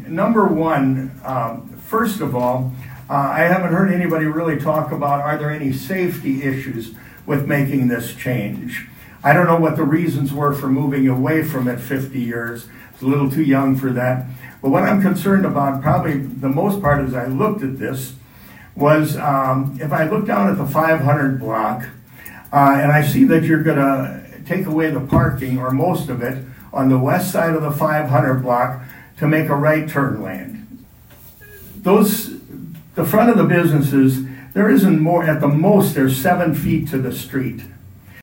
Number one, first of all, I haven't heard anybody really talk about are there any safety issues with making this change. I don't know what the reasons were for moving away from it 50 years. It's a little too young for that. But what I'm concerned about, probably the most part as I looked at this, was if I look down at the 500 block, and I see that you're going to take away the parking, or most of it, on the west side of the 500 block to make a right turn lane. The front of the businesses, there isn't more, at the most, there's 7 feet to the street.